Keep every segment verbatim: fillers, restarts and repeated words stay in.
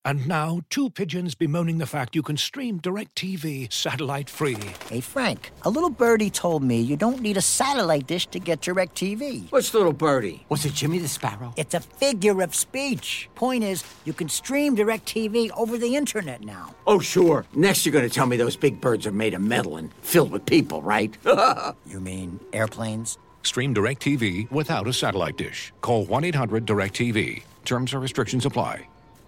And now, two pigeons bemoaning the fact you can stream DirecTV satellite-free. Hey, Frank, a little birdie told me you don't need a satellite dish to get DirecTV. What's little birdie? Was it Jimmy the Sparrow? It's a figure of speech. Point is, you can stream DirecTV over the internet now. Oh, sure. Next you're going to tell me those big birds are made of metal and filled with people, right? You mean airplanes? Stream DirecTV without a satellite dish. Call one eight hundred direct T V. Terms and restrictions apply.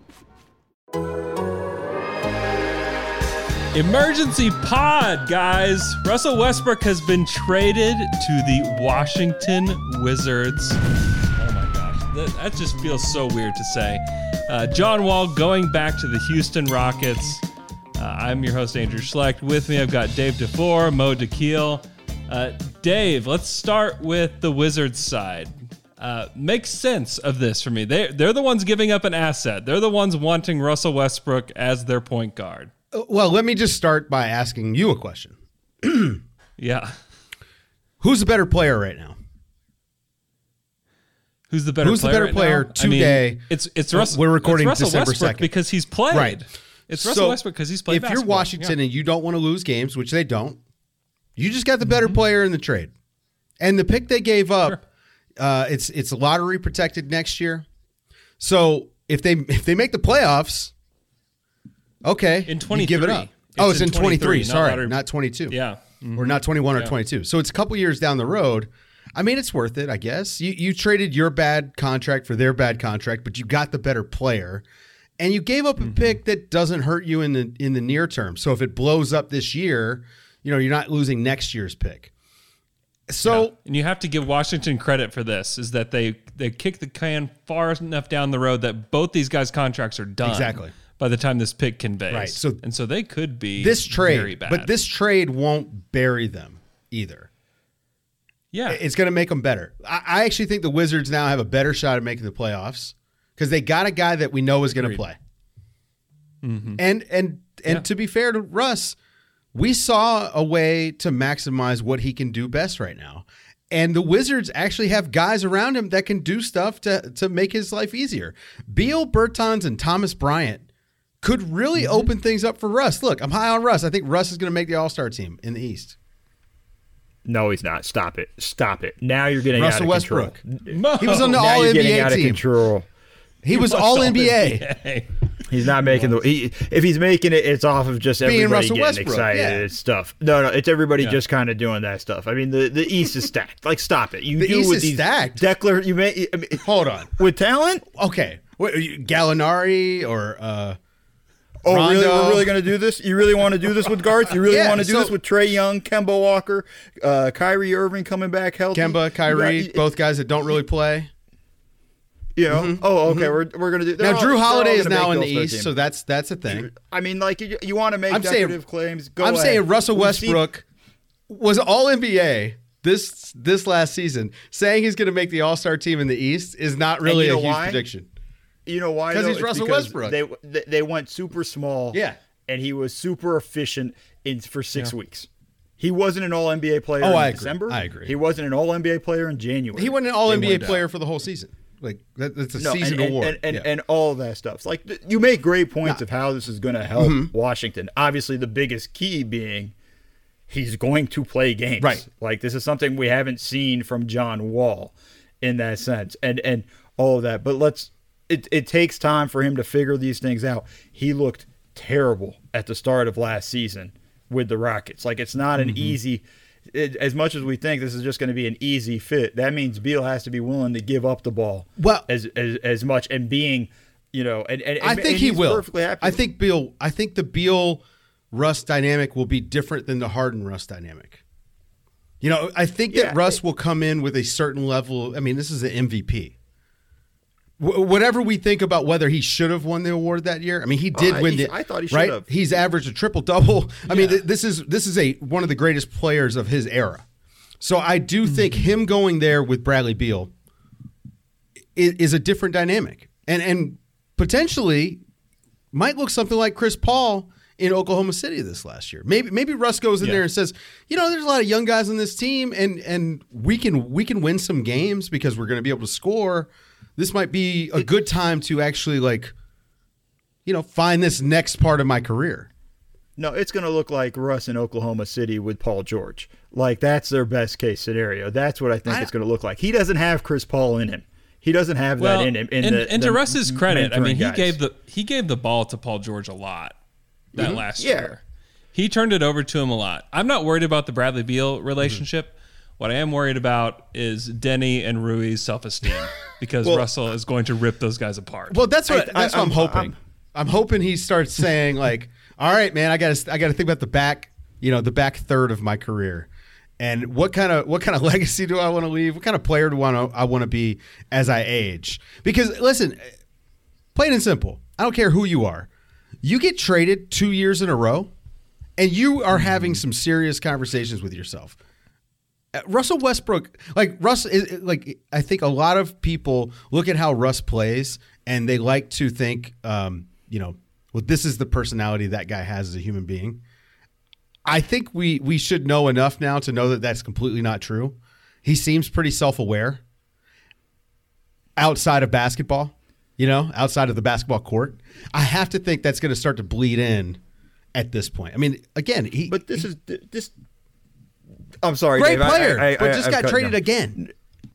Emergency pod, guys. Russell Westbrook has been traded to the Washington Wizards. Oh my gosh, that, that just feels so weird to say. Uh, John Wall going back to the Houston Rockets. Uh, I'm your host, Andrew Schlecht. With me, I've got Dave DeFore, Mo DeKeel. Uh, Dave, let's start with the Wizards side. Uh, makes sense of this for me. They, they're the ones giving up an asset. They're the ones wanting Russell Westbrook as their point guard. Well, let me just start by asking you a question. Yeah. Who's the better player right now? Who's the better Who's player? the better right player now? today? I mean, it's it's Russell. We're recording it's Russell December Westbrook second because he's played. Right. It's Russell so Westbrook because he's played if basketball. you're Washington yeah. and you don't want to lose games, which they don't, you just got the better mm-hmm. player in the trade. And the pick they gave up, sure. uh, it's it's lottery protected next year. So if they if they make the playoffs, okay, in twenty-three, you give it up. It's oh, it's in twenty-three. Not Sorry, lottery. not twenty-two. Yeah, mm-hmm. or not twenty-one yeah. or twenty-two. So it's a couple years down the road. I mean, it's worth it, I guess. You you traded your bad contract for their bad contract, but you got the better player, and you gave up a mm-hmm. pick that doesn't hurt you in the in the near term. So if it blows up this year, you know, you're not losing next year's pick. So yeah. And you have to give Washington credit for this, is that they they kicked the can far enough down the road that both these guys' contracts are done. Exactly. By the time this pick conveys. Right. So and so they could be this trade, very bad. But this trade won't bury them either. Yeah. It's going to make them better. I, I actually think the Wizards now have a better shot at making the playoffs because they got a guy that we know is going to play. Mm-hmm. And and and yeah. to be fair to Russ, we saw a way to maximize what he can do best right now. And the Wizards actually have guys around him that can do stuff to, to make his life easier. Beal, Bertans, and Thomas Bryant could really mm-hmm. open things up for Russ. Look, I'm high on Russ. I think Russ is going to make the All-Star team in the East. No, he's not. Stop it. Stop it. Now you're getting Russell out of Westbrook. control. He was on the now All N B A you're getting out team. Of control. He, he was, was All N B A. He's not making the. He, if he's making it, it's off of just everybody Russell getting Westbrook, excited yeah. and stuff. No, no, it's everybody yeah. just kind of doing that stuff. I mean, the, the East is stacked. Like, stop it. You the do East with is these stacked. Declar, you may. I mean, hold on. With talent, okay. What, Gallinari or. Uh, Oh, Rondo. really? We're really going to do this? You really want to do this with guards? You really yeah, want to do so, this with Trae Young, Kemba Walker, uh, Kyrie Irving coming back healthy? Kemba, Kyrie, got, both guys that don't really play. You know? Mm-hmm. Oh, okay. Mm-hmm. We're we're going to do. Now, all, Drew Holiday is now in the East, East, so that's that's a thing. I mean, like you, you want to make I'm decorative saying, claims. Go I'm ahead. saying Russell We've Westbrook seen, was All N B A this this last season. Saying he's going to make the All-Star team in the East is not really you know a huge why? prediction. You know why? Because he's It's Russell because Westbrook. They, they they went super small. Yeah. And he was super efficient in for six yeah. weeks. He wasn't an All N B A player oh, in I agree. December. I agree. He wasn't an All N B A player in January. He wasn't an All N B A they player for the whole season. Like that, that's a no, season and, award. And, and, yeah. and all of that stuff. It's like you make great points nah. of how this is going to help mm-hmm. Washington. Obviously, the biggest key being he's going to play games. Right. Like this is something we haven't seen from John Wall in that sense, and and all of that. But let's. It it takes time for him to figure these things out. He looked terrible at the start of last season with the Rockets. Like it's not an mm-hmm. easy. It, as much as we think this is just going to be an easy fit, that means Beal has to be willing to give up the ball well as as, as much and being, you know, and, and I think and he he's will. Perfectly happy. I think Beal. I think the Beal Russ dynamic will be different than the Harden Russ dynamic. You know, I think yeah, that Russ will come in with a certain level. I mean, this is an M V P. Whatever we think about whether he should have won the award that year, I mean, he did uh, win he, the. I thought he should right? have. He's averaged a triple double. I yeah. mean, th- this is this is a one of the greatest players of his era. So I do mm-hmm. think him going there with Bradley Beal is, is a different dynamic, and and potentially might look something like Chris Paul in Oklahoma City this last year. Maybe maybe Russ goes in yeah. there and says, you know, there's a lot of young guys on this team, and and we can we can win some games because we're going to be able to score. This might be a good time to actually like you know, find this next part of my career. No, it's going to look like Russ in Oklahoma City with Paul George. Like, that's their best case scenario. That's what I think I, it's going to look like. He doesn't have Chris Paul in him. He doesn't have well, that in him. In and, the, and the to Russ's credit, I mean, he guys. gave the he gave the ball to Paul George a lot that Mm-hmm. last Yeah. year. He turned it over to him a lot. I'm not worried about the Bradley Beal relationship. Mm-hmm. What I am worried about is Denny and Rui's self-esteem because well, Russell is going to rip those guys apart. Well, that's what I, that's I, what I'm, I'm hoping. I'm, I'm hoping he starts saying like, "All right, man, I got to I got to think about the back, you know, the back third of my career, and what kind of what kind of legacy do I want to leave? What kind of player do I want to I want to be as I age? Because listen, plain and simple, I don't care who you are, you get traded two years in a row, and you are having some serious conversations with yourself." Russell Westbrook, like Russ, is, like I think a lot of people look at how Russ plays and they like to think, um, you know, well, this is the personality that guy has as a human being. I think we we should know enough now to know that that's completely not true. He seems pretty self-aware outside of basketball, you know, outside of the basketball court. I have to think that's going to start to bleed in at this point. I mean, again, he. But this he, is this. I'm sorry, great Dave. player, I, I, but I, just I've got cut traded down. again.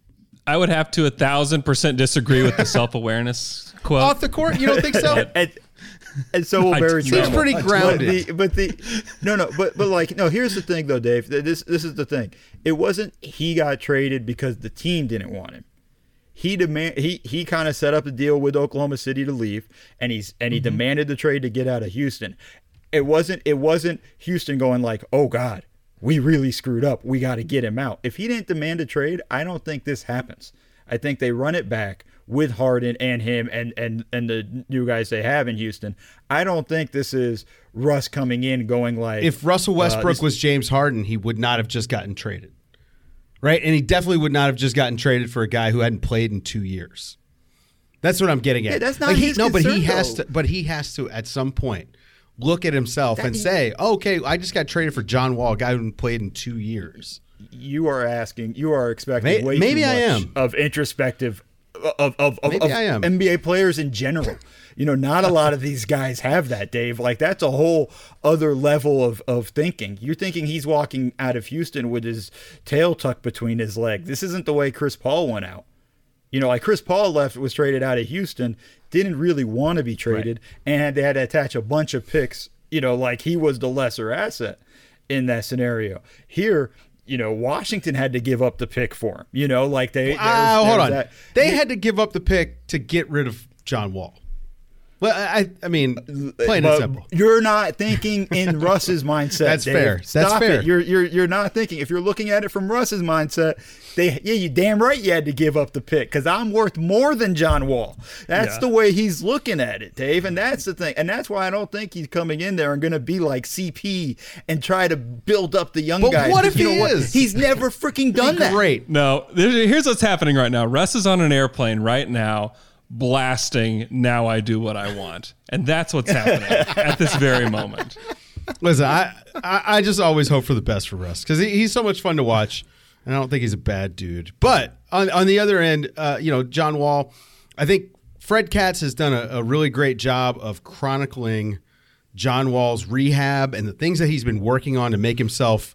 I would have to a thousand percent disagree with the self-awareness quote. Off the court, you don't think so? and, and so will I Barry do Seems Trumbull. pretty grounded. But the, but the no no but but like no here's the thing though, Dave. This this is the thing. It wasn't he got traded because the team didn't want him. He demand he he kind of set up a deal with Oklahoma City to leave, and he's and he mm-hmm. demanded the trade to get out of Houston. It wasn't it wasn't Houston going like, oh God, we really screwed up. We got to get him out. If he didn't demand a trade, I don't think this happens. I think they run it back with Harden and him and, and, and the new guys they have in Houston. I don't think this is Russ coming in going like... If Russell Westbrook uh, this, was James Harden, he would not have just gotten traded. Right? And he definitely would not have just gotten traded for a guy who hadn't played in two years. That's what I'm getting at. Yeah, that's not like he, his No, but he concern, has though. to. But he has to at some point look at himself That and he- say, "Okay, I just got traded for John Wall, a guy who hadn't played in two years." You are asking, you are expecting May- way maybe too I much am. of introspective of, of, of, Maybe of I am. N B A players in general. You know, not a lot of these guys have that, Dave. Like, that's a whole other level of, of thinking. You're thinking he's walking out of Houston with his tail tucked between his legs. This isn't the way Chris Paul went out. You know, like Chris Paul left, was traded out of Houston, didn't really want to be traded, right. and they had to attach a bunch of picks, you know, like he was the lesser asset in that scenario. Here, you know, Washington had to give up the pick for him. You know, like they. Ah, there's, hold there's on. that. They had to give up the pick to get rid of John Wall. Well, I, I mean, plain and But simple. You're not thinking in Russ's mindset. That's Dave. fair. That's Stop fair. It. You're you're you're not thinking. If you're looking at it from Russ's mindset, they yeah, you damn right you had to give up the pick because I'm worth more than John Wall. That's Yeah. the way he's looking at it, Dave. And that's the thing. And that's why I don't think he's coming in there and going to be like C P and try to build up the young But guys. what if You he know what? is? He's never freaking done that. Great. No, there- here's what's happening right now. Russ is on an airplane right now, blasting "Now I Do What I Want," and that's what's happening at this very moment. Listen, I, I, I just always hope for the best for Russ because he, he's so much fun to watch, and I don't think he's a bad dude. But on on the other end, uh, you know, John Wall, I think Fred Katz has done a, a really great job of chronicling John Wall's rehab and the things that he's been working on to make himself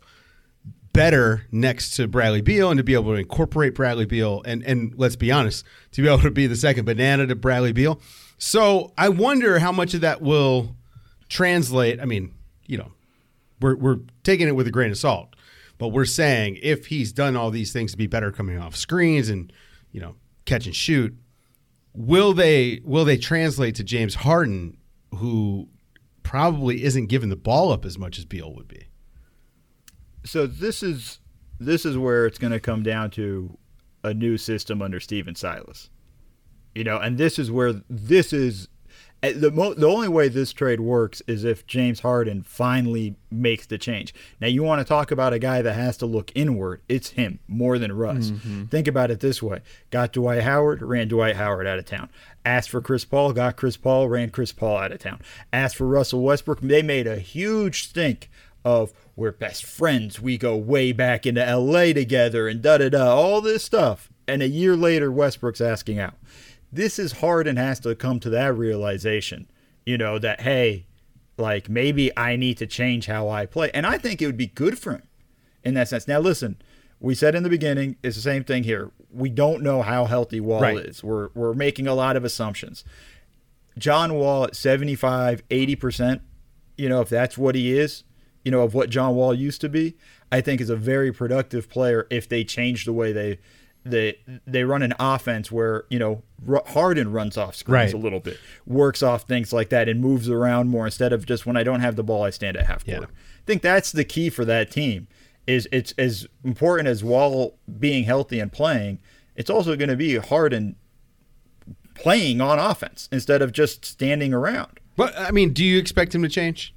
better next to Bradley Beal and to be able to incorporate Bradley Beal and, and let's be honest, to be able to be the second banana to Bradley Beal. So I wonder how much of that will translate. I mean, you know, we're we're taking it with a grain of salt, but we're saying if he's done all these things to be better coming off screens and, you know, catch and shoot, will they will they translate to James Harden, who probably isn't giving the ball up as much as Beal would be? So this is this is where it's going to come down to a new system under Steven Silas. You know, and this is where this is the mo- the only way this trade works is if James Harden finally makes the change. Now, you want to talk about a guy that has to look inward. It's him more than Russ. Mm-hmm. Think about it this way. Got Dwight Howard, ran Dwight Howard out of town. Asked for Chris Paul, got Chris Paul, ran Chris Paul out of town. Asked for Russell Westbrook. They made a huge stink of we're best friends. We go way back into L A together and da-da-da, all this stuff. And a year later, Westbrook's asking out. This is Harden has to come to that realization you know, that, hey, like maybe I need to change how I play. And I think it would be good for him in that sense. Now, listen, we said in the beginning, it's the same thing here. We don't know how healthy Wall Right. is. We're we're making a lot of assumptions. John Wall at seventy-five, eighty percent, you know, if that's what he is, you know, of what John Wall used to be, I think is a very productive player if they change the way they they they run an offense where, you know, Harden runs off screens Right. a little bit, works off things like that and moves around more instead of just when I don't have the ball, I stand at half court. Yeah. I think that's the key for that team. Is it's as important as Wall being healthy and playing, it's also going to be Harden playing on offense instead of just standing around. But I mean, do you expect him to change?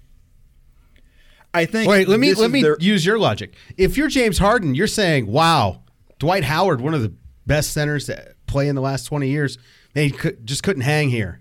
I think. Wait, let me this let is me their- use your logic. If you're James Harden, you're saying, "Wow, Dwight Howard, one of the best centers to play in the last twenty years, man, he could, just couldn't hang here."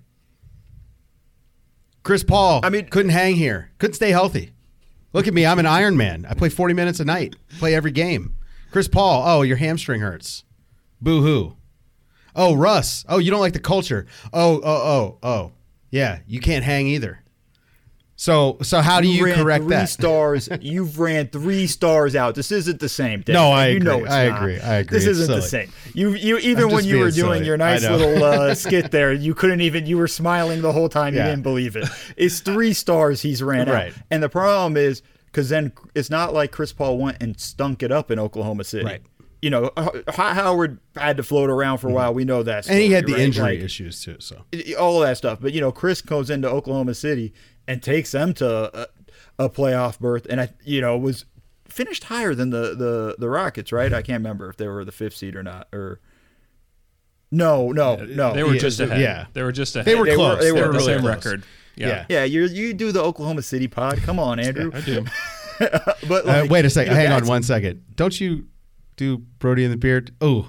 Chris Paul, I mean- couldn't hang here, couldn't stay healthy. Look at me, I'm an Iron Man. I play forty minutes a night, play every game. Chris Paul, oh, your hamstring hurts. Boo hoo. Oh, Russ, oh, you don't like the culture. Oh, oh, oh, oh, yeah, you can't hang either. So, so how do you ran correct three that? stars. You've ran three stars out. This isn't the same. Dave. No, I you agree. Know it's I not. agree. I agree. This It's isn't the silly. same. You, you, even I'm when just you were being doing silly. your nice I know. little uh, skit there, you couldn't even. You were smiling the whole time. Yeah. You didn't believe it. It's three stars he's ran Right. out, and the problem is because then it's not like Chris Paul went and stunk it up in Oklahoma City. Right. You know, H- Howard had to float around for a while. We know that. And he story, had the right? injury Like, issues too. So all of that stuff. But you know, Chris goes into Oklahoma City and takes them to a, a playoff berth, and I, you know, was finished higher than the the the Rockets, right? I can't remember if they were the fifth seed or not. Or no, no, no. They were Yeah, just ahead. yeah. They were just ahead. They were They were- close. they They were were the really same close. record. Yeah. Yeah. yeah, you you do the Oklahoma City pod. Come on, Andrew. I do. But Uh, like, wait a second. you know, Hang on that's- one second. Don't you do Brody and the Beard? Oh,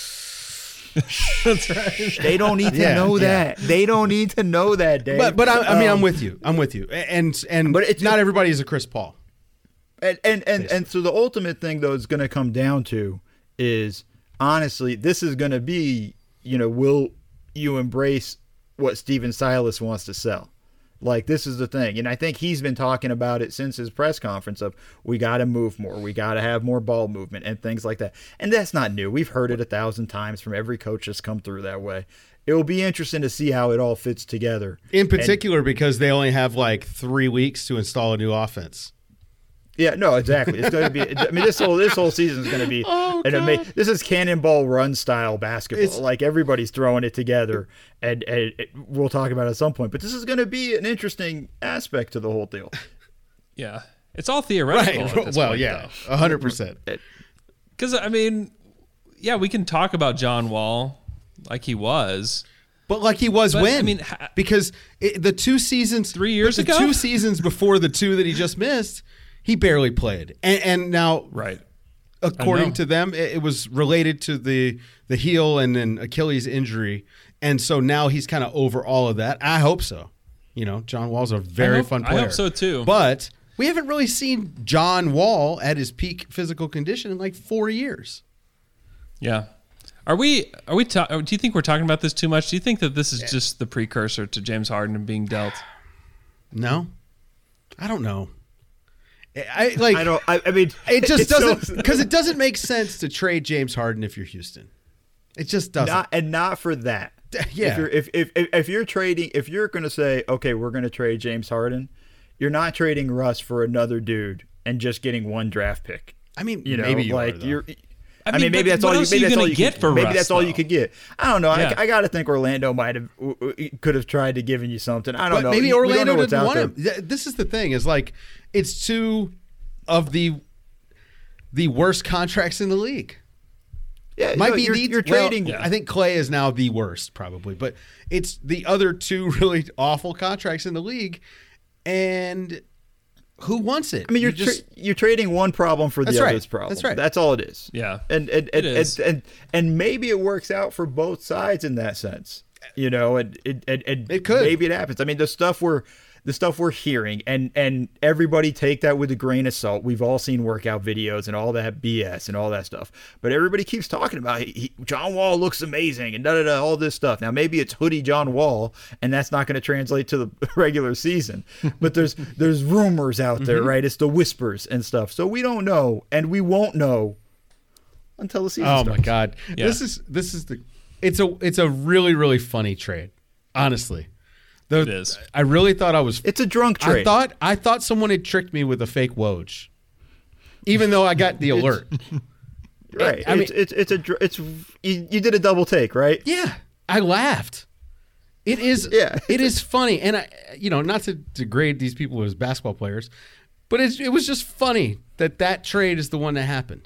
That's right. They don't need to Yeah, know yeah. that. They don't need to know that, Dave. but but I, I mean, I'm Um, with you. I'm with you. And and But it's- not everybody is a Chris Paul. And and and, and so the ultimate thing though is going to come down to is honestly this is going to be, you know, will you embrace what Steven Silas wants to sell? Like this is the thing. And I think he's been talking about it since his press conference of we got to move more. We got to have more ball movement and things like that. And that's not new. We've heard it a thousand times from every coach that's come through that way. It will be interesting to see how it all fits together. In particular, because they only have like three weeks to install a new offense. Yeah, no, exactly. It's going to be. I mean, this whole this whole season is going to be Oh, an amazing. This is cannonball run style basketball. It's- like everybody's throwing it together, and, and it, we'll talk about it at some point. But this is going to be an interesting aspect to the whole deal. Yeah. It's all theoretical. at this Well, point, yeah, a hundred percent. Because, I mean, yeah, we can talk about John Wall like he was. But like he was But, when? I mean, ha- because it, the two seasons, Three years but the ago? two seasons before the two that he just missed, he barely played. And, and now, Right. according know. to them, it, it was related to the the heel and then Achilles injury, and so now he's kind of over all of that. I hope so. You know, John Wall's a very hope- fun I player. hope so, too. But we haven't really seen John Wall at his peak physical condition in like four years. Yeah. Are we, are we, ta- do you think we're talking about this too much? Do you think that this is just the precursor to James Harden being dealt? No, I don't know. I like. I don't. I, I mean, It just it's so- doesn't because it doesn't make sense to trade James Harden if you're Houston. It just doesn't. not and not for that. Yeah. If you're if if if, if you're trading, if you're going to say, okay, we're going to trade James Harden, you're not trading Russ for another dude and just getting one draft pick. I mean, You know, maybe you like are, though. you're. I I mean, mean, maybe but that's what all you. else are Maybe you that's all gonna you get could, for Maybe Russ, that's all though? you could get. I don't know. Yeah. I, I got to think Orlando might have could have tried to given you something. I don't But know. maybe We don't know Orlando what's didn't out want there. him. Th- This is the thing: is like it's two of the the worst contracts in the league. Yeah, Might no, be you're, the you're well, trading. I think Clay is now the worst, probably, but it's the other two really awful contracts in the league, and who wants it? I mean, you're You just tra- you're trading one problem for the That's right. other's problem. That's right. That's all it is. Yeah. and and and, It is. and and and maybe it works out for both sides in that sense. you know, and it, and, and It could. maybe it happens. I mean, the stuff we're the stuff we're hearing, and and everybody take that with a grain of salt. We've all seen workout videos and all that B S and all that stuff, but everybody keeps talking about he, he, John Wall looks amazing and da da da all this stuff. Now maybe it's hoodie John Wall, and that's not going to translate to the regular season. But there's there's rumors out there, mm-hmm. right? It's the whispers and stuff. So we don't know, and we won't know until the season oh starts. my God, Yeah. this is this is the it's a it's a really really funny trade, honestly. The, It is. I really thought I was. It's a drunk trade. I thought I thought someone had tricked me with a fake Woj, even though I got the alert. Right. I mean, it's, it's it's a dr- it's you, you did a double take, right? Yeah, I laughed. It is Yeah. it is funny, and I you know not to degrade these people as basketball players, but it's, it was just funny that that trade is the one that happened.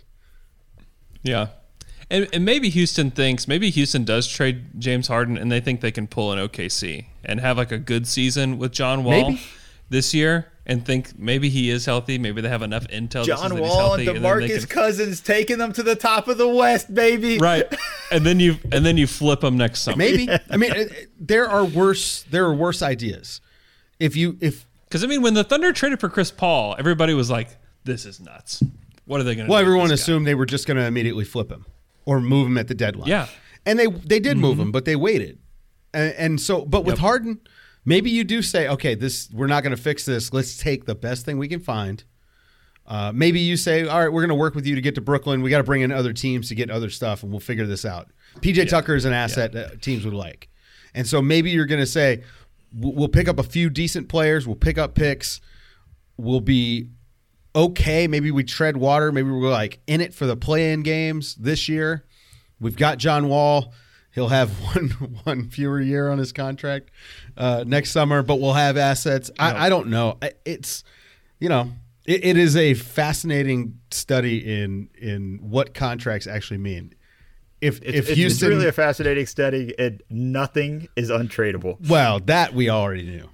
Yeah. And, and maybe Houston thinks, maybe Houston does trade James Harden and they think they can pull an O K C and have like a good season with John Wall Maybe. this year and think maybe he is healthy. Maybe they have enough intel. that says John that he's Wall and healthy, and then they DeMarcus can- Cousins taking them to the top of the West, baby. Right. And then you and then you flip them next summer. Maybe I mean it- it- there are worse there are worse ideas. If you if Because, I mean, when the Thunder traded for Chris Paul, everybody was like, this is nuts. What are they going to well, do? with everyone this guy? assumed they were just going to immediately flip him or move him at the deadline. Yeah. and they they did move him, but they waited, and, and so but with Yep. Harden, maybe you do say, okay, this we're not going to fix this. Let's take the best thing we can find. Uh, maybe you say, all right, we're going to work with you to get to Brooklyn. We got to bring in other teams to get other stuff, and we'll figure this out. P J Tucker is an asset that teams would like, and so maybe you're going to say, we'll we'll pick up a few decent players. We'll pick up picks. We'll be okay. Maybe we tread water. Maybe we're like in it for the play-in games this year. We've got John Wall. He'll have one one fewer year on his contract uh, next summer, but we'll have assets. I, I don't know. It's you know it, it is a fascinating study in in what contracts actually mean. If It's, if it's, Houston, it's really a fascinating study, and nothing is untradeable. well, that we already knew.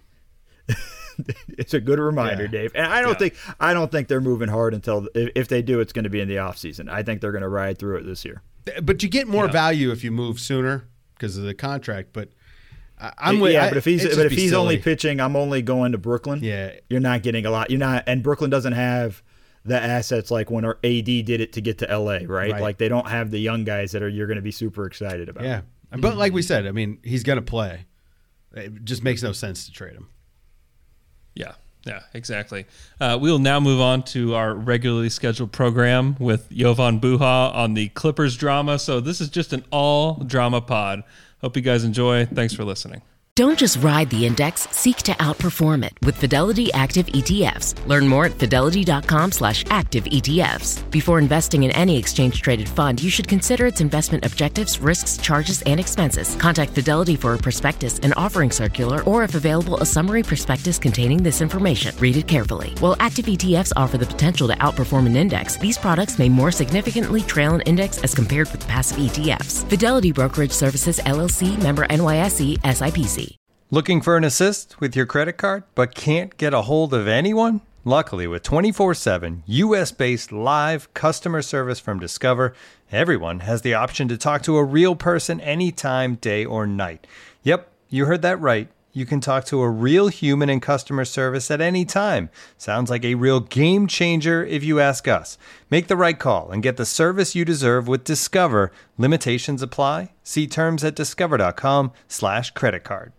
It's a good reminder, Yeah. Dave. And I don't Yeah. think I don't think they're moving hard until if, if they do, it's going to be in the offseason. I think they're going to ride through it this year. But you get more Yeah. value if you move sooner because of the contract. But I, I'm with yeah, I- but if he's it'd but just if be he's only silly. pitching, I'm only going to Brooklyn. Yeah. You're not getting a lot. You're not, and Brooklyn doesn't have the assets like when our A D did it to get to L A, right? Right. Like they don't have the young guys that are you're going to be super excited about. Yeah. But like we said, I mean, he's going to play. It just makes no sense to trade him. Yeah, yeah, exactly. Uh, we'll now move on to our regularly scheduled program with Jovan Buha on the Clippers drama. So this is just an all drama pod. Hope you guys enjoy. Thanks for listening. Don't just ride the index, seek to outperform it with Fidelity Active E T Fs. Learn more at fidelity.com slash active ETFs. Before investing in any exchange-traded fund, you should consider its investment objectives, risks, charges, and expenses. Contact Fidelity for a prospectus, an offering circular, or if available, a summary prospectus containing this information. Read it carefully. While active E T Fs offer the potential to outperform an index, these products may more significantly trail an index as compared with passive E T Fs. Fidelity Brokerage Services, L L C, member N Y S E, S I P C. Looking for an assist with your credit card but can't get a hold of anyone? Luckily, with twenty-four seven U S-based live customer service from Discover, everyone has the option to talk to a real person anytime, day or night. Yep, you heard that right. You can talk to a real human in customer service at any time. Sounds like a real game changer if you ask us. Make the right call and get the service you deserve with Discover. Limitations apply. See terms at discover.com slash credit card.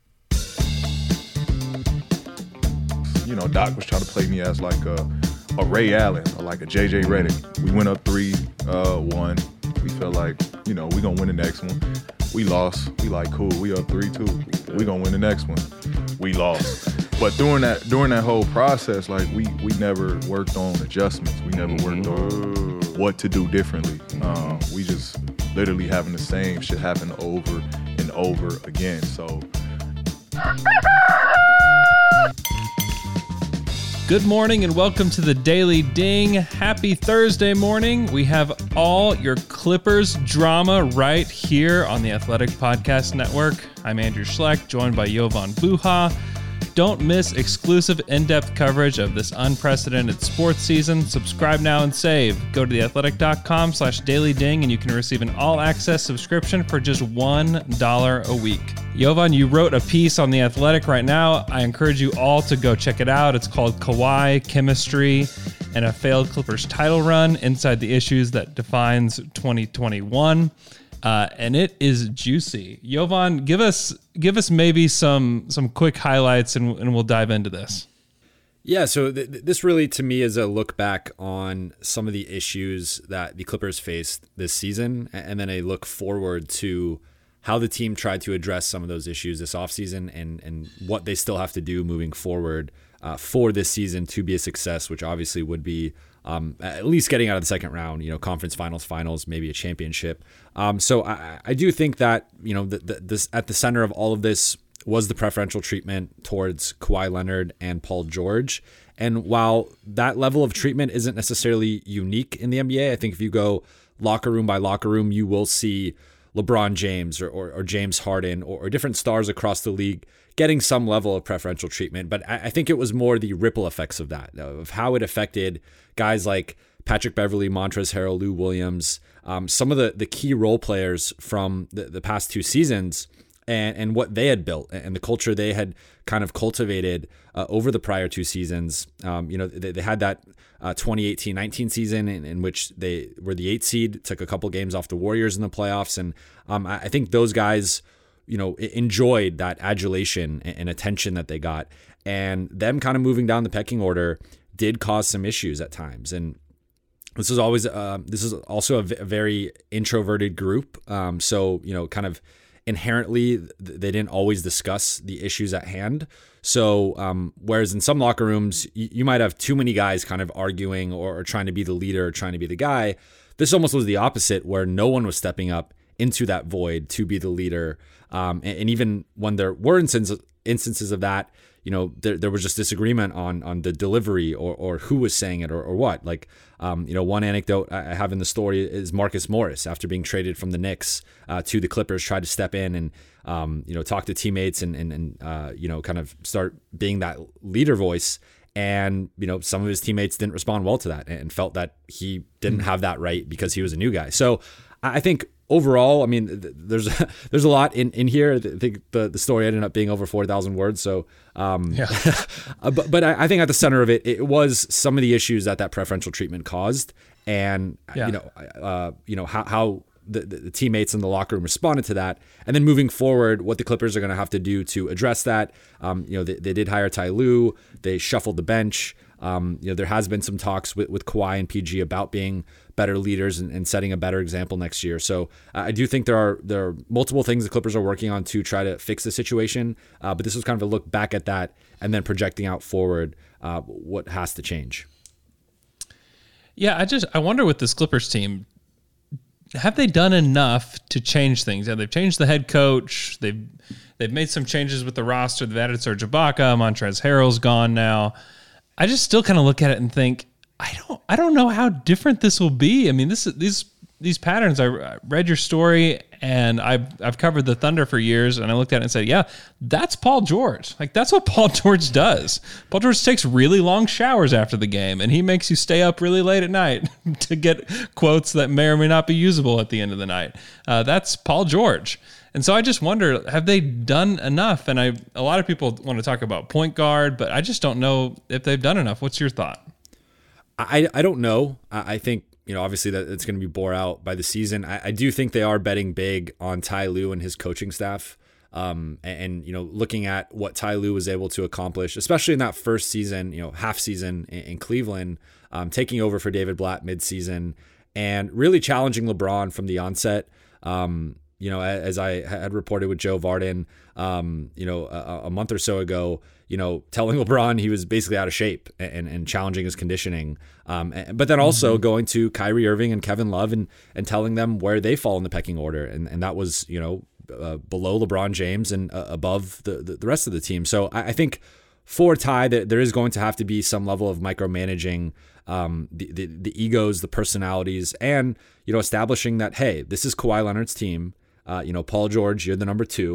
You know, Doc was trying to play me as like a, a Ray Allen or like a J J Redick. We went up three, uh, one. We felt like, you know, we gonna win the next one. We lost. We like, cool, we up three two. We gonna win the next one. We lost. But during that during that whole process, like we we never worked on adjustments. We never worked on what to do differently. Um, we just literally having the same shit happen over and over again. So. Good morning and welcome to the Daily Ding. Happy Thursday morning. We have all your Clippers drama right here on the Athletic Podcast Network. I'm Andrew Schleck, joined by Jovan Buha. Don't miss exclusive in-depth coverage of this unprecedented sports season. Subscribe now and save. Go to theathletic.com slash daily ding and you can receive an all-access subscription for just one dollar a week. Jovan, you wrote a piece on The Athletic right now. I encourage you all to go check it out. It's called Kawhi, Chemistry, and a Failed Clippers Title Run Inside the Issues That Defines twenty twenty-one. Uh, and it is juicy. Jovan, give us give us maybe some some quick highlights, and, and we'll dive into this. Yeah, so th- this really, to me, is a look back on some of the issues that the Clippers faced this season, and then a look forward to how the team tried to address some of those issues this offseason and, and what they still have to do moving forward uh, for this season to be a success, which obviously would be Um, at least getting out of the second round, you know, conference finals, finals, maybe a championship. Um, so I, I do think that, you know, the, the, this at the center of all of this was the preferential treatment towards Kawhi Leonard and Paul George. And while that level of treatment isn't necessarily unique in the N B A, I think if you go locker room by locker room, you will see LeBron James or, or, or James Harden or, or different stars across the league getting some level of preferential treatment. But I, I think it was more the ripple effects of that, of how it affected guys like Patrick Beverley, Montrezl Harrell, Lou Williams, um, some of the, the key role players from the, the past two seasons and, and what they had built and the culture they had kind of cultivated uh, over the prior two seasons. Um, you know, they, they had that uh, twenty eighteen nineteen season in, in which they were the eighth seed, took a couple games off the Warriors in the playoffs. And um, I, I think those guys, you know, enjoyed that adulation and attention that they got, and them kind of moving down the pecking order did cause some issues at times. And this is always, uh, this is also a, v- a very introverted group. Um, so, you know, kind of inherently, they didn't always discuss the issues at hand. So, um, whereas in some locker rooms, you, you might have too many guys kind of arguing or, or trying to be the leader or trying to be the guy. This almost was the opposite, where no one was stepping up into that void to be the leader. Um, and, and even when there were instances, instances of that, you know, there, there was just disagreement on on the delivery or or who was saying it or, or what. Like, um, you know, one anecdote I have in the story is Marcus Morris, after being traded from the Knicks uh, to the Clippers, tried to step in and, um, you know, talk to teammates and, and, and uh, you know, kind of start being that leader voice. And, you know, some of his teammates didn't respond well to that and felt that he didn't have that right because he was a new guy. So I think overall, I mean, there's there's a lot in, in here. I think the, the story ended up being over four thousand words. So, um, yeah. but, but I think at the center of it, it was some of the issues that that preferential treatment caused. And, yeah. you know, uh, you know how, how the, the teammates in the locker room responded to that. And then moving forward, what the Clippers are going to have to do to address that. Um, you know, they, they did hire Ty Lue. They shuffled the bench. Um, you know, there has been some talks with, with Kawhi and P G about being better leaders and, and setting a better example next year. So uh, I do think there are there are multiple things the Clippers are working on to try to fix the situation. Uh, but this was kind of a look back at that and then projecting out forward uh, what has to change. Yeah, I just I wonder with this Clippers team, have they done enough to change things? Yeah, they've changed the head coach. They've they've made some changes with the roster. They've added Serge Ibaka. Montrezl Harrell's gone now. I just still kind of look at it and think, I don't, I don't know how different this will be. I mean, this these these patterns. I, I read your story, and I've I've covered the Thunder for years, and I looked at it and said, yeah, that's Paul George. Like, that's what Paul George does. Paul George takes really long showers after the game, and he makes you stay up really late at night to get quotes that may or may not be usable at the end of the night. Uh, that's Paul George. And so I just wonder, have they done enough? And I, a lot of people want to talk about point guard, but I just don't know if they've done enough. What's your thought? I, I don't know. I, I think, you know, obviously that it's going to be bore out by the season. I, I do think they are betting big on Ty Lue and his coaching staff. Um, and, and, you know, looking at what Ty Lue was able to accomplish, especially in that first season, you know, half season in, in Cleveland, um, taking over for David Blatt midseason and really challenging LeBron from the onset. Um, You know, as I had reported with Joe Varden, um, you know, a, a month or so ago, you know, telling LeBron he was basically out of shape and, and challenging his conditioning. Um, but then also mm-hmm. going to Kyrie Irving and Kevin Love and and telling them where they fall in the pecking order. And, and that was, you know, uh, below LeBron James and uh, above the, the, the rest of the team. So I, I think for Ty, that there is going to have to be some level of micromanaging um, the, the, the egos, the personalities, and, you know, establishing that, hey, this is Kawhi Leonard's team. Uh, you know, Paul George, you're the number two.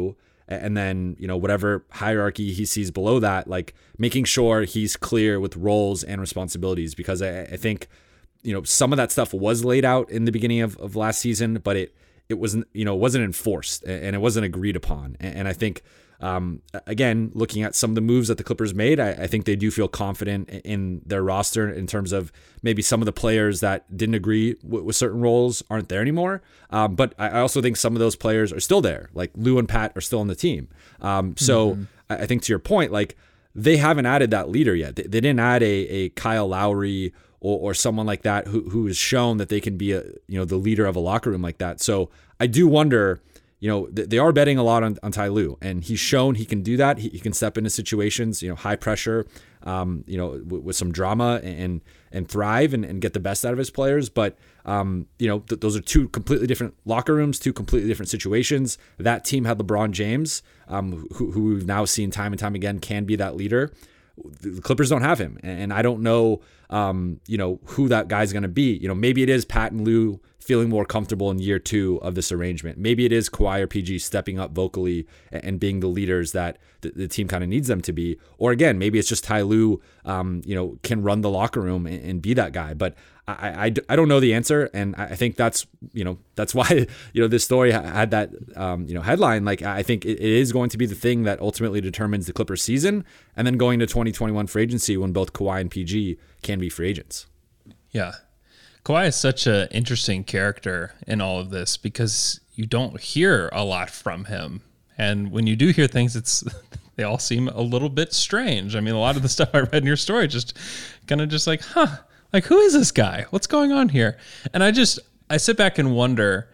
and then, you know, whatever hierarchy he sees below that, like making sure he's clear with roles and responsibilities, because I, I think, you know, some of that stuff was laid out in the beginning of, of last season, but it, it wasn't, you know, wasn't enforced and it wasn't agreed upon. And, and I think, um, again, looking at some of the moves that the Clippers made, I, I think they do feel confident in their roster in terms of maybe some of the players that didn't agree with, with certain roles aren't there anymore. Um, but I also think some of those players are still there, like Lou and Pat are still on the team. Um, so mm-hmm. I think to your point, like they haven't added that leader yet. They, they didn't add a, a Kyle Lowry or, or someone like that who who has shown that they can be a, you know, the leader of a locker room like that. So I do wonder, you know, they are betting a lot on, on Ty Lue, and he's shown he can do that. He, he can step into situations, you know, high pressure, um, you know, w- with some drama and and thrive and, and get the best out of his players. But, um, you know, th- those are two completely different locker rooms, two completely different situations. That team had LeBron James, um, who, who we've now seen time and time again can be that leader. The Clippers don't have him, and I don't know, um, you know, who that guy's going to be. You know, maybe it is Pat and Lou feeling more comfortable in year two of this arrangement. Maybe it is Kawhi or P G stepping up vocally and being the leaders that the, the team kind of needs them to be. Or again, maybe it's just Ty Lue, um, you know, can run the locker room and, and be that guy. But I, I, I don't know the answer, and I think that's, you know, that's why, you know, this story had that, um, you know, headline. Like, I think it, it is going to be the thing that ultimately determines the Clippers season, and then going to twenty twenty-one free agency when both Kawhi and P G can be free agents. Yeah. Kawhi is such an interesting character in all of this because you don't hear a lot from him. And when you do hear things, it's they all seem a little bit strange. I mean, a lot of the stuff I read in your story just kind of just like, huh, like, who is this guy? What's going on here? And I just, I sit back and wonder,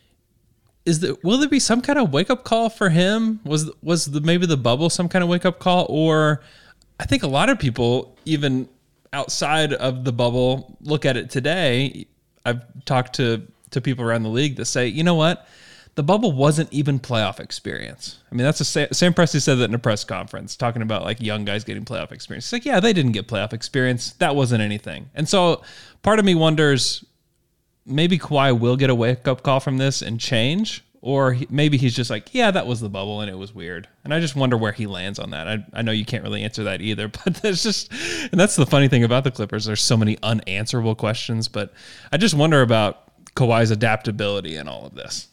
is there, will there be some kind of wake-up call for him? Was was the, maybe the bubble some kind of wake-up call? Or I think a lot of people, even outside of the bubble, look at it today. I've talked to, to people around the league that say, you know what? The bubble wasn't even playoff experience. I mean, that's the same, Sam Presti said that in a press conference, talking about like young guys getting playoff experience. It's like, yeah, they didn't get playoff experience. That wasn't anything. And so part of me wonders, maybe Kawhi will get a wake-up call from this and change, or he, maybe he's just like, yeah, that was the bubble and it was weird. And I just wonder where he lands on that. I, I know you can't really answer that either, but there's just, and that's the funny thing about the Clippers. There's so many unanswerable questions, but I just wonder about Kawhi's adaptability in all of this.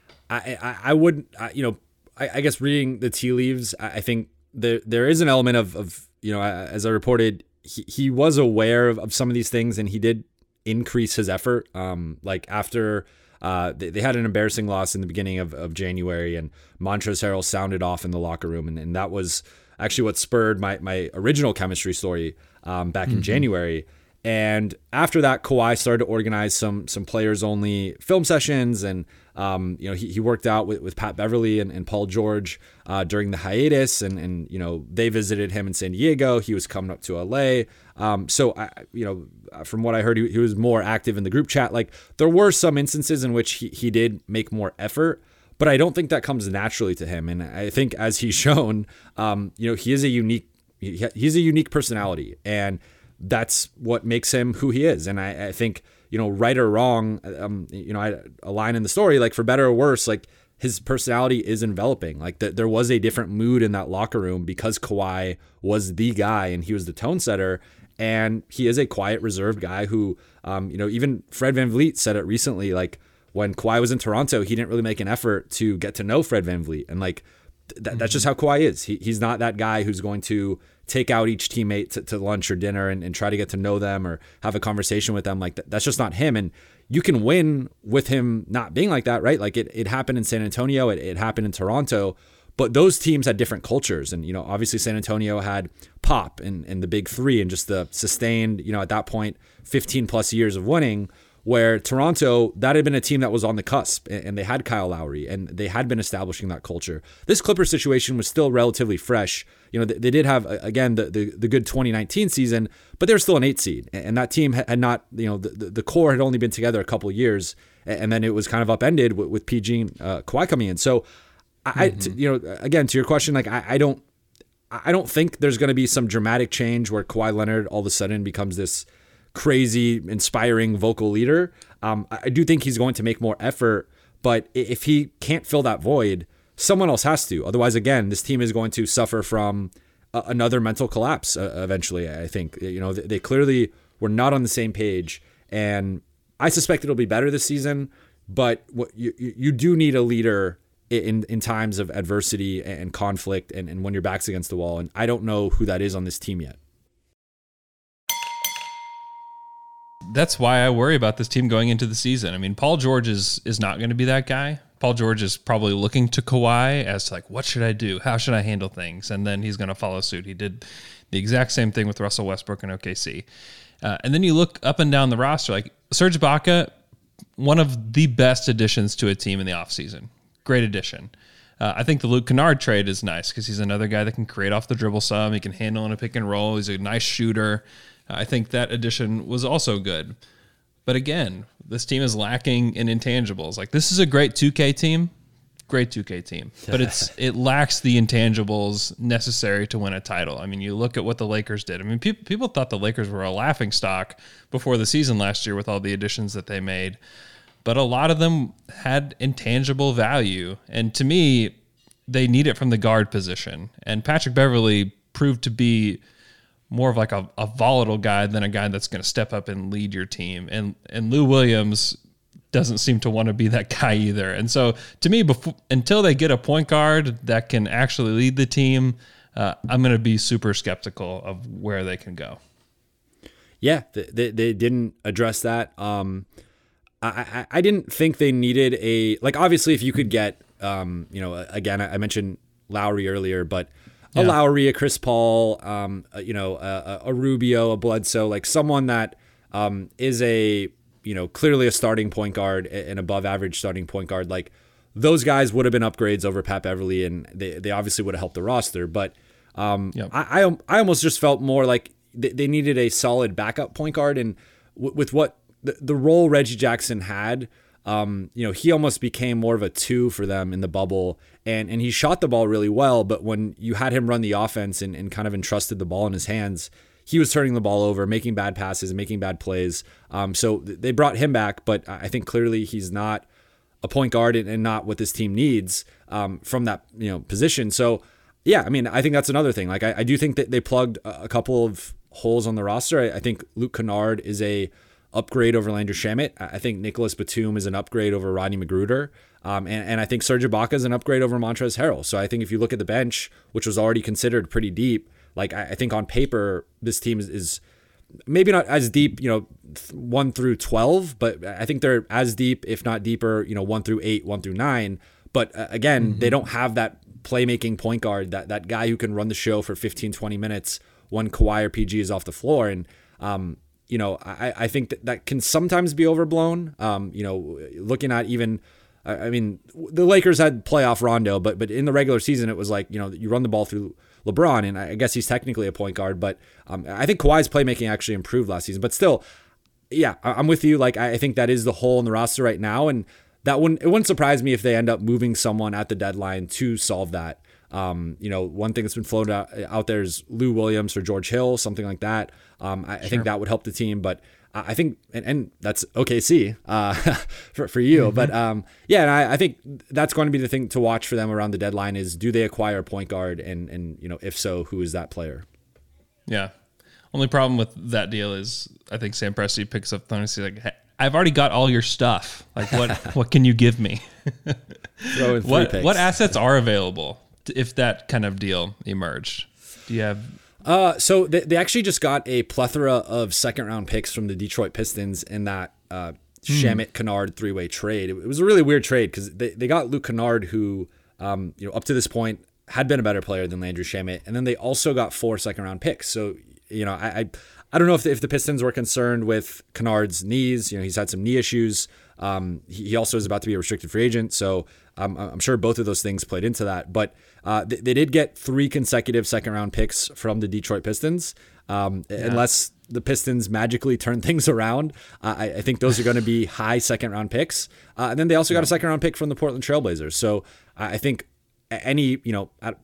I, I, I would, I, you know, I, I guess reading the tea leaves, I, I think there there is an element of, of you know, as I reported, he, he was aware of, of some of these things, and he did increase his effort. Um, like after uh, they, they had an embarrassing loss in the beginning of, of January, and Montrezl Harrell sounded off in the locker room, and, and that was actually what spurred my my original chemistry story um, back mm-hmm. in January. And after that, Kawhi started to organize some some players only film sessions, and um, you know he, he worked out with, with Pat Beverly and, and Paul George uh, during the hiatus, and and you know they visited him in San Diego. He was coming up to L A. Um, so I, you know from what I heard, he, he was more active in the group chat. Like there were some instances in which he he did make more effort, but I don't think that comes naturally to him. And I think as he's shown, um, you know he is a unique he, he's a unique personality, and that's what makes him who he is. And I, I think, you know, right or wrong, um, you know, I, a line in the story, like for better or worse, like his personality is enveloping. Like that there was a different mood in that locker room because Kawhi was the guy and he was the tone setter. And he is a quiet, reserved guy who, um, you know, even Fred VanVleet said it recently, like when Kawhi was in Toronto, he didn't really make an effort to get to know Fred VanVleet. And like, th- mm-hmm. that's just how Kawhi is. He, he's not that guy who's going to take out each teammate to, to lunch or dinner and, and try to get to know them or have a conversation with them. Like that, that's just not him. And you can win with him not being like that, right? Like it, it happened in San Antonio, it, it happened in Toronto, but those teams had different cultures. And, you know, obviously San Antonio had Pop and, and the big three and just the sustained, you know, at that point, fifteen plus years of winning, where Toronto, that had been a team that was on the cusp, and they had Kyle Lowry, and they had been establishing that culture. This Clippers situation was still relatively fresh. You know, they did have, again, the the, the good twenty nineteen season, but they were still an eight seed, and that team had not, you know, the, the core had only been together a couple of years, and then it was kind of upended with, with P G and uh, Kawhi coming in. So, I, mm-hmm. to, you know, again, to your question, like I, I don't, I don't think there's going to be some dramatic change where Kawhi Leonard all of a sudden becomes this crazy, inspiring vocal leader. Um, I do think he's going to make more effort, but if he can't fill that void, someone else has to. Otherwise, again, this team is going to suffer from a, another mental collapse uh, eventually. I think, you know, they, they clearly were not on the same page, and I suspect it'll be better this season. But what you you do need a leader in in times of adversity and conflict, and, and when your back's against the wall. And I don't know who that is on this team yet. That's why I worry about this team going into the season. I mean, Paul George is is not going to be that guy. Paul George is probably looking to Kawhi as to like, what should I do? How should I handle things? And then he's going to follow suit. He did the exact same thing with Russell Westbrook in O K C. Uh, and then you look up and down the roster, like Serge Ibaka, one of the best additions to a team in the offseason. Great addition. Uh, I think the Luke Kennard trade is nice because he's another guy that can create off the dribble some. He can handle in a pick and roll. He's a nice shooter. Uh, I think that addition was also good. But again, this team is lacking in intangibles. Like, this is a great two K team, great two K team, but it's it lacks the intangibles necessary to win a title. I mean, you look at what the Lakers did. I mean, people people thought the Lakers were a laughingstock before the season last year with all the additions that they made, but a lot of them had intangible value, and to me, they need it from the guard position. And Patrick Beverley proved to be more of like a, a volatile guy than a guy that's going to step up and lead your team. And and Lou Williams doesn't seem to want to be that guy either. And so to me, before, until they get a point guard that can actually lead the team, uh, I'm going to be super skeptical of where they can go. Yeah, they, they didn't address that. Um, I, I, I didn't think they needed a, like, obviously if you could get, um, you know, again, I mentioned Lowry earlier, but a yeah. Lowry, a Chris Paul, um, a, you know, a, a Rubio, a Bledsoe, like someone that um, is a, you know, clearly a starting point guard, an above average starting point guard. Like, those guys would have been upgrades over Pat Beverley, and they, they obviously would have helped the roster. But um, yep. I, I I almost just felt more like they, they needed a solid backup point guard. And w- with what the, the role Reggie Jackson had, um, you know, he almost became more of a two for them in the bubble. And and he shot the ball really well, but when you had him run the offense and, and kind of entrusted the ball in his hands, he was turning the ball over, making bad passes, making bad plays. Um, so they brought him back, but I think clearly he's not a point guard and, and not what this team needs um, from that, you know, position. So yeah, I mean, I think that's another thing. Like, I, I do think that they plugged a couple of holes on the roster. I, I think Luke Kennard is a upgrade over Landry Shamet. I think Nicholas Batum is an upgrade over Rodney Magruder. Um, and, and I think Serge Ibaka is an upgrade over Montrezl Harrell. So I think if you look at the bench, which was already considered pretty deep, like I, I think on paper, this team is, is maybe not as deep, you know, one through twelve, but I think they're as deep, if not deeper, you know, one through eight, one through nine. But uh, again, mm-hmm. they don't have that playmaking point guard, that that guy who can run the show for fifteen, twenty minutes when Kawhi or P G is off the floor. And, um, you know, I, I think that that can sometimes be overblown. Um, you know, looking at even, I mean, the Lakers had playoff Rondo, but but in the regular season, it was like, you know, you run the ball through LeBron, and I guess he's technically a point guard, but um, I think Kawhi's playmaking actually improved last season. But still, yeah, I'm with you. Like, I think that is the hole in the roster right now, and that wouldn't it wouldn't surprise me if they end up moving someone at the deadline to solve that. Um, you know, one thing that's been floated out, out there is Lou Williams or George Hill, something like that. Um, I, sure. I think that would help the team, but I think, and, and that's O K C uh, for for you, mm-hmm. but um, yeah, and I, I think that's going to be the thing to watch for them around the deadline is, do they acquire a point guard, and and you know, if so, who is that player? Yeah, only problem with that deal is I think Sam Presti picks up the phone and says like, hey, I've already got all your stuff. Like, what what can you give me? Throw in three what picks. What assets are available if that kind of deal emerged? Do you have? Uh, so they, they actually just got a plethora of second round picks from the Detroit Pistons in that uh, Shamet Kennard three way trade. It, it was a really weird trade because they, they got Luke Kennard, who um, you know, up to this point had been a better player than Landry Shamet, and then they also got four second round picks. So you know, I I, I don't know if the, if the Pistons were concerned with Kennard's knees. You know, he's had some knee issues. Um, he, he also is about to be a restricted free agent, so um, I'm sure both of those things played into that. But uh, they, they did get three consecutive second-round picks from the Detroit Pistons. Um, yeah. Unless the Pistons magically turn things around, uh, I, I think those are going to be high second-round picks. Uh, and then they also got a second-round pick from the Portland Trailblazers. So uh, I think any, you know, I,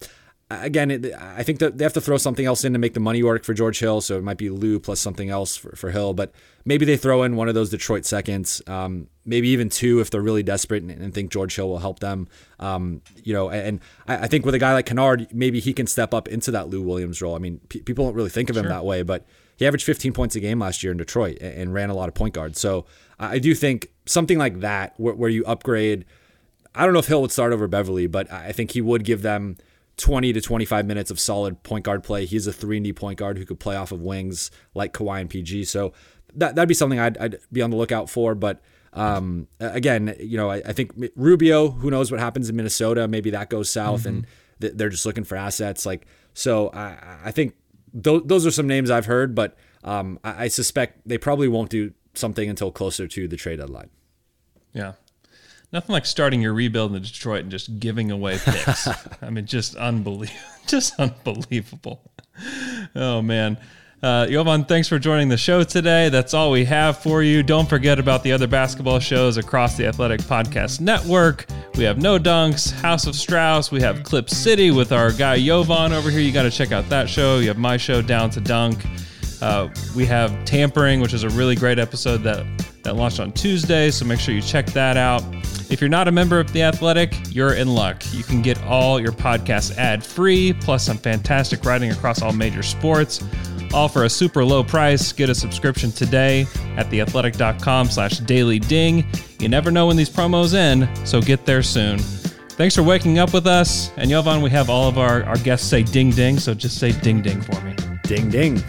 again, it, I think that they have to throw something else in to make the money work for George Hill. So it might be Lou plus something else for, for Hill. But maybe they throw in one of those Detroit seconds, um, maybe even two if they're really desperate and, and think George Hill will help them. Um, you know, and I, I think with a guy like Kennard, maybe he can step up into that Lou Williams role. I mean, pe- people don't really think of him sure. that way, but he averaged fifteen points a game last year in Detroit and, and ran a lot of point guards. So I do think something like that where, where you upgrade. I don't know if Hill would start over Beverly, but I think he would give them twenty to twenty-five minutes of solid point guard play. He's a three and D point guard who could play off of wings like Kawhi and P G. So that, that'd be something I'd, I'd be on the lookout for. But um, again, you know, I, I think Rubio, who knows what happens in Minnesota, maybe that goes south mm-hmm. and th- they're just looking for assets. Like, so I, I think th- those are some names I've heard, but um, I, I suspect they probably won't do something until closer to the trade deadline. Yeah. Nothing like starting your rebuild in Detroit and just giving away picks. I mean, just unbelievable. Just unbelievable. Oh, man. Uh, Jovan, thanks for joining the show today. That's all we have for you. Don't forget about the other basketball shows across the Athletic Podcast Network. We have No Dunks, House of Strauss. We have Clip City with our guy Jovan over here. You got to check out that show. You have my show, Down to Dunk. Uh, we have Tampering, which is a really great episode that, that launched on Tuesday, so make sure you check that out. If you're not a member of The Athletic, you're in luck. You can get all your podcasts ad-free, plus some fantastic writing across all major sports, all for a super low price. Get a subscription today at theathletic.com slash daily ding. You never know when these promos end, so get there soon. Thanks for waking up with us. And Jovan, we have all of our, our guests say ding ding, so just say ding ding for me. Ding ding.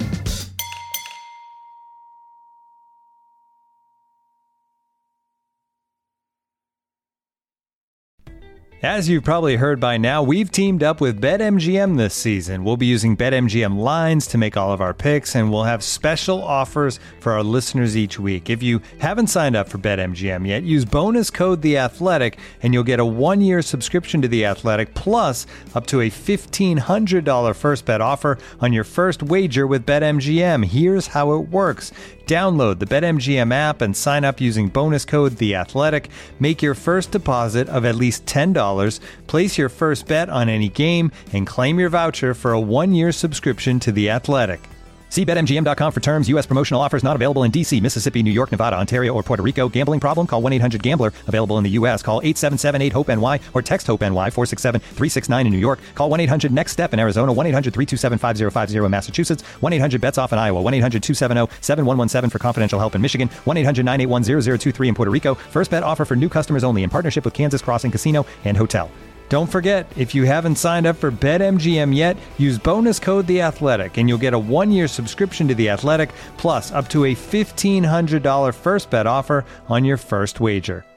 As you've probably heard by now, we've teamed up with BetMGM this season. We'll be using BetMGM lines to make all of our picks, and we'll have special offers for our listeners each week. If you haven't signed up for BetMGM yet, use bonus code The Athletic, and you'll get a one-year subscription to The Athletic, plus up to a fifteen hundred dollars first bet offer on your first wager with BetMGM. Here's how it works. Download the BetMGM app and sign up using bonus code The Athletic. Make your first deposit of at least ten dollars, place your first bet on any game, and claim your voucher for a one-year subscription to The Athletic. See Bet M G M dot com for terms. U S promotional offers not available in D C, Mississippi, New York, Nevada, Ontario, or Puerto Rico. Gambling problem? Call one eight hundred gambler. Available in the U S. Call eight seven seven eight hope N Y or text HOPE-NY four six seven three six nine in New York. Call one eight hundred next step in Arizona. one eight hundred three two seven five zero five zero in Massachusetts. one eight hundred bets off in Iowa. one eight hundred two seven zero seven one one seven for confidential help in Michigan. one eight hundred nine eight one zero zero two three in Puerto Rico. First bet offer for new customers only in partnership with Kansas Crossing Casino and Hotel. Don't forget, if you haven't signed up for BetMGM yet, use bonus code The Athletic, and you'll get a one-year subscription to The Athletic, plus up to a fifteen hundred dollars first bet offer on your first wager.